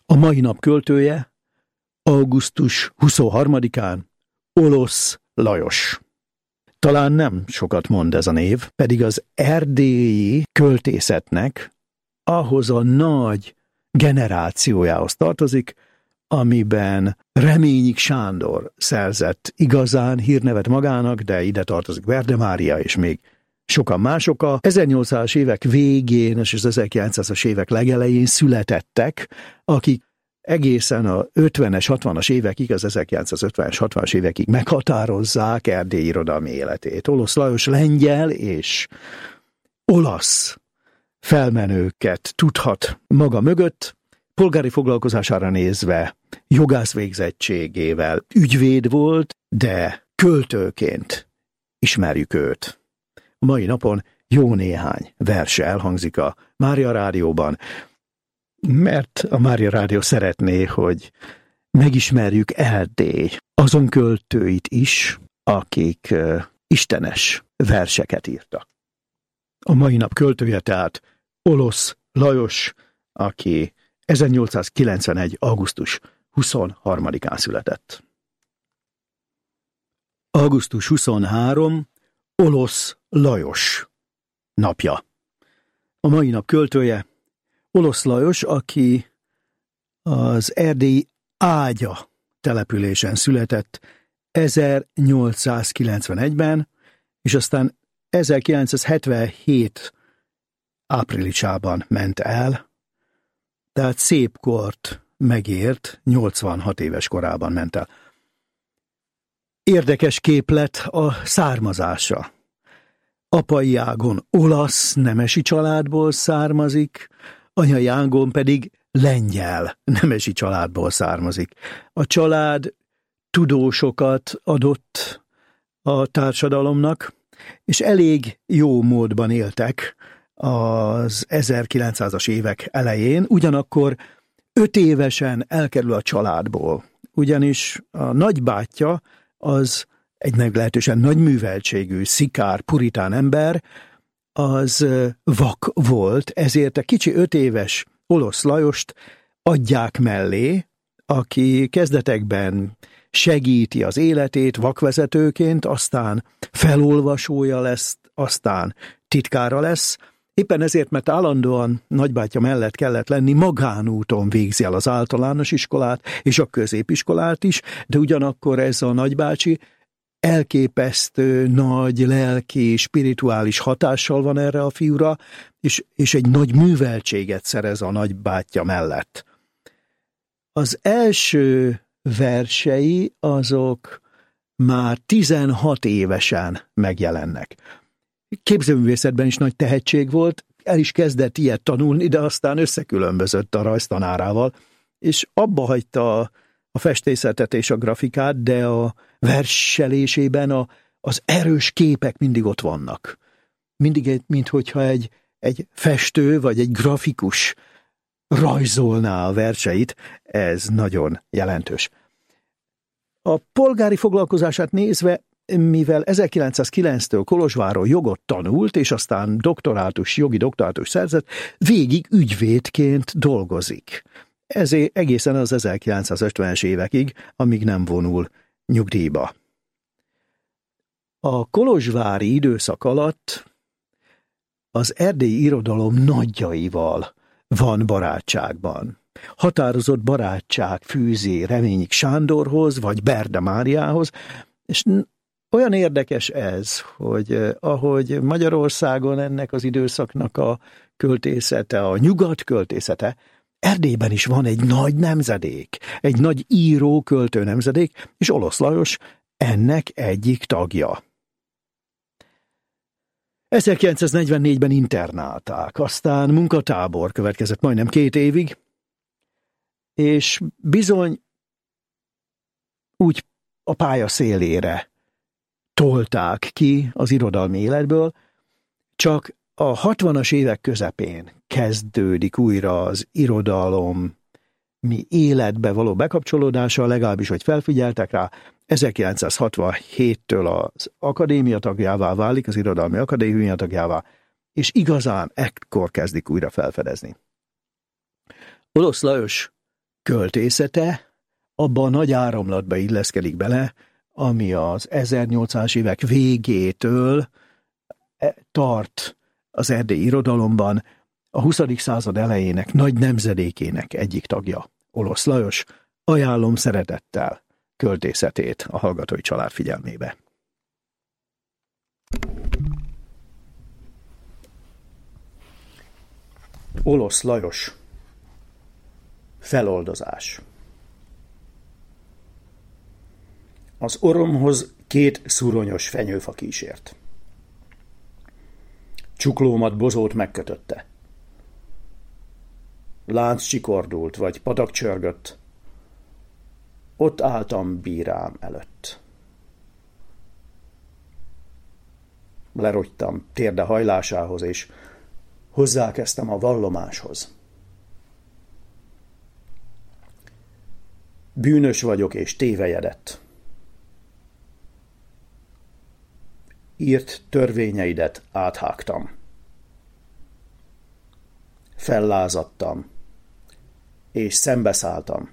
A mai nap költője augusztus 23-án Olosz Lajos. Talán nem sokat mond ez a név, pedig az erdélyi költészetnek ahhoz a nagy generációjához tartozik, amiben Reményik Sándor szerzett igazán hírnevet magának, de ide tartozik Verde Mária és még sokan mások. A 1800-as évek végén és az 1900-as évek legelején születettek, akik egészen a 50-es, 60-as évekig, az 1950-es, 60-as évekig meghatározzák Erdély irodalmi életét. Olosz Lajos lengyel és olasz felmenőket tudhat maga mögött, polgári foglalkozására nézve jogász végzettségével ügyvéd volt, de költőként ismerjük őt. A mai napon jó néhány verse elhangzik a Mária Rádióban, mert a Mária Rádió szeretné, hogy megismerjük Erdély azon költőit is, akik istenes verseket írtak. A mai nap költője tehát Olosz Lajos, aki 1891. augusztus 23-án született. Augusztus 23. Olosz Lajos napja. A mai nap költője Olosz Lajos, aki az erdélyi Ágya településen született 1891-ben, és aztán 1977 áprilisában ment el, tehát szép kort megért, 86 éves korában ment el. Érdekes képlet a származása. Apai ágon olasz nemesi családból származik, anyai ágon pedig lengyel nemesi családból származik. A család tudósokat adott a társadalomnak, és elég jó módban éltek az 1900-as évek elején, ugyanakkor 5 évesen elkerül a családból, ugyanis a nagybátyja az egy meglehetősen nagy műveltségű, szikár, puritán ember, az vak volt, ezért a kicsi 5 éves Olosz Lajost adják mellé, aki kezdetekben segíti az életét vakvezetőként, aztán felolvasója lesz, aztán titkára lesz. Éppen ezért, mert állandóan nagybátyja mellett kellett lenni, magánúton végzi el az általános iskolát és a középiskolát is, de ugyanakkor ez a nagybácsi elképesztő nagy lelki, spirituális hatással van erre a fiúra, és egy nagy műveltséget szerez a nagybátyja mellett. Az első versei azok már 16 évesen megjelennek. Képzőművészetben is nagy tehetség volt, el is kezdett ilyet tanulni, de aztán összekülönbözött a rajztanárával, és abba hagyta a festészetet és a grafikát, de a verselésében az erős képek mindig ott vannak. Mindig, minthogyha egy festő vagy egy grafikus rajzolná a verseit, ez nagyon jelentős. A polgári foglalkozását nézve, mivel 1909-től Kolozsváron jogot tanult, és aztán jogi doktorátus szerzett, végig ügyvédként dolgozik. Ezért egészen az 1950-es évekig, amíg nem vonul nyugdíjba. A kolozsvári időszak alatt az erdélyi irodalom nagyjaival van barátságban. Határozott barátság fűzi Reményik Sándorhoz, vagy Verde Máriához, és olyan érdekes ez, hogy ahogy Magyarországon ennek az időszaknak a költészete, a nyugat költészete, Erdélyben is van egy nagy nemzedék, egy nagy író-költő nemzedék, és Olosz Lajos ennek egyik tagja. 1944-ben internálták, aztán munkatábor következett majdnem 2 évig, és bizony úgy a pálya szélére tolták ki az irodalmi életből, csak a 60-as évek közepén kezdődik újra az irodalom életbe való bekapcsolódása, legalábbis, hogy felfigyeltek rá. 1967-től az akadémia tagjává válik, az irodalmi akadémia tagjává, és igazán ekkor kezdik újra felfedezni. Olosz Lajos költészete abba a nagy áramlatba illeszkedik bele, ami az 1800-as évek végétől tart az erdélyi irodalomban, a 20. század elejének nagy nemzedékének egyik tagja, Olosz Lajos. Ajánlom szeretettel költészetét a hallgatói család figyelmébe. Olosz Lajos. Feloldozás. Az orromhoz 2 szuronyos fenyőfa kísért. Csuklómat bozót megkötötte. Lánc csikordult, vagy patak csörgött. Ott álltam bírám előtt. Lerogytam térde hajlásához, és hozzákezdtem a vallomáshoz. Bűnös vagyok, és tévejedett. Írt törvényeidet áthágtam. Fellázadtam, és szembeszálltam.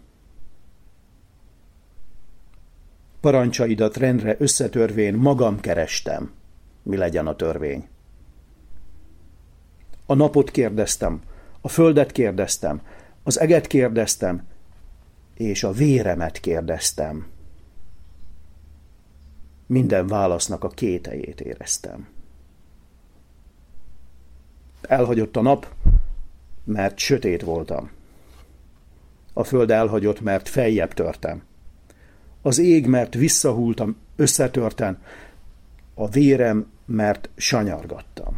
Parancsaidat rendre összetörvén magam kerestem, mi legyen a törvény. A napot kérdeztem, a földet kérdeztem, az eget kérdeztem, és a véremet kérdeztem. Minden válasznak a kételyét éreztem. Elhagyott a nap, mert sötét voltam. A föld elhagyott, mert feljebb törtem. Az ég, mert visszahultam összetörten, a vérem, mert sanyargattam.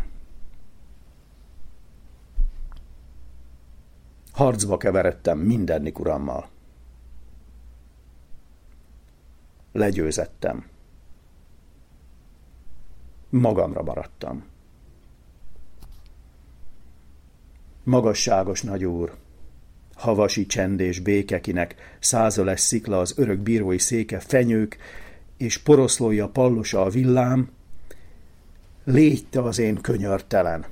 Harcba keveredtem mindennik urammal. Legyőzettem. Magamra maradtam. Magasságos nagyúr, havasi csend és béke, kinek százöles szikla az örök bírói széke, fenyők és poroszlója pallosa a villám, légy te az én könyörtelen,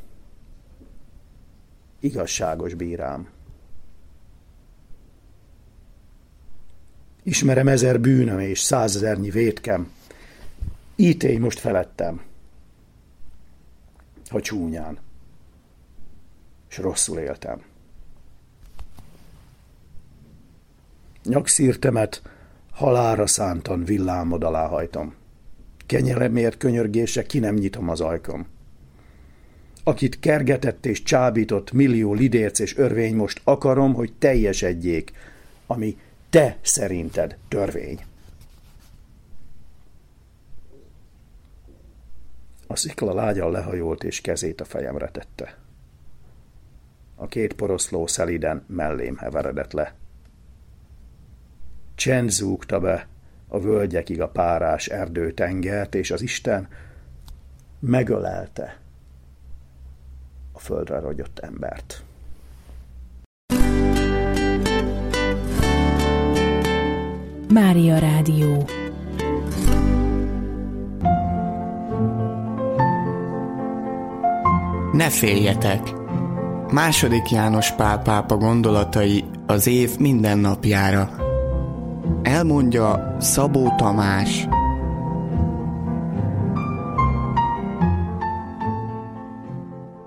igazságos bírám. Ismerem 1000 bűnöm és 100 000 vétkem, ítélj most felettem, ha csúnyán, s rosszul éltem. Nyakszírtemet halálra szántan villámod alá hajtom. Kenyeremért könyörgése ki nem nyitom az ajkom. Akit kergetett és csábított millió lidérc és örvény, most akarom, hogy teljesedjék, ami te szerinted törvény. A szikla lágyan lehajolt és kezét a fejemre tette. A 2 poroszló szeliden mellém heveredett le. Csend zúgta be a völgyekig a párás erdőtengert, és az Isten megölelte a földre rogyott embert. Mária Rádió. Ne féljetek! II. János Pál pápa gondolatai az év minden napjára. Elmondja Szabó Tamás.